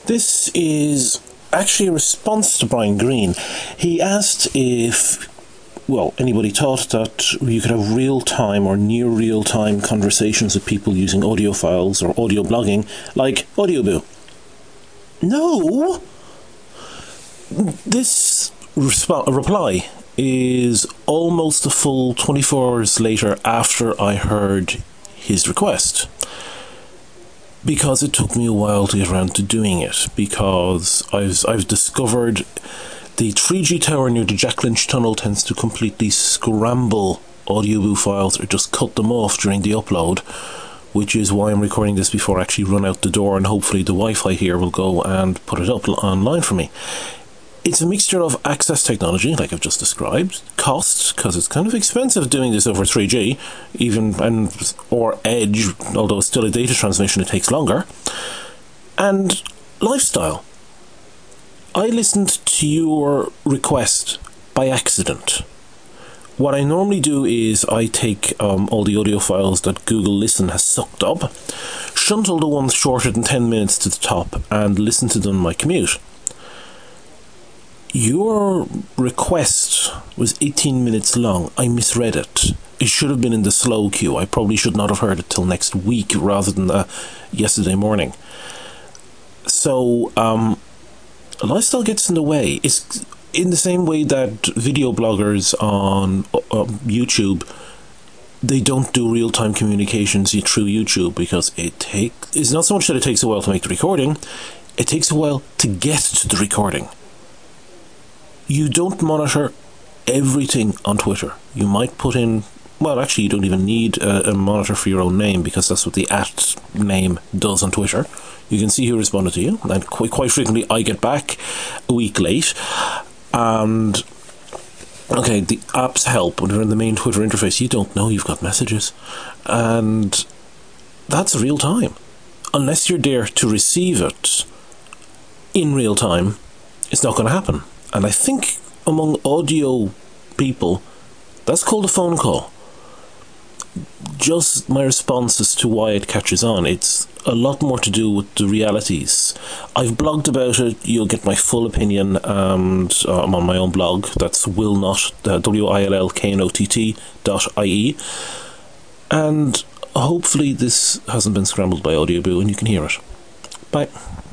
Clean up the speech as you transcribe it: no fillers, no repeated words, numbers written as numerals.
This is actually a response to Brian Greene. He asked if, well, anybody thought that you could have real-time or near real-time conversations with people using audio files or audio blogging, like Audioboo. No! This reply is almost a full 24 hours later after I heard his request. Because it took me a while to get around to doing it, because I've discovered the 3G tower near the Jack Lynch tunnel tends to completely scramble Audioboo files or just cut them off during the upload, which is why I'm recording this before I actually run out the door, and hopefully the Wi-Fi here will go and put it up online for me. It's a mixture of access technology, like I've just described, cost, because it's kind of expensive doing this over 3G, or Edge, although it's still a data transmission, it takes longer, and lifestyle. I listened to your request by accident. What I normally do is I take all the audio files that Google Listen has sucked up, shunt all the ones shorter than 10 minutes to the top, and listen to them on my commute. Your request was 18 minutes long. I misread it. It should have been in the slow queue. I probably should not have heard it till next week rather than yesterday morning. So, lifestyle gets in the way. It's in the same way that video bloggers on YouTube, they don't do real-time communications through YouTube because it's not so much that it takes a while to make the recording, it takes a while to get to the recording. You don't monitor everything on Twitter. You might put in, well, actually, you don't even need a monitor for your own name because that's what the @name does on Twitter. You can see who responded to you, and quite frequently I get back a week late. And okay, the apps help when you're in the main Twitter interface. You don't know you've got messages, and that's real time. Unless you're there to receive it in real time, it's not going to happen. And I think among audio people, that's called a phone call. Just my response as to why it catches on. It's a lot more to do with the realities. I've blogged about it. You'll get my full opinion, and I'm on my own blog. That's willnott, willknott.ie. And hopefully this hasn't been scrambled by Audioboo and you can hear it. Bye.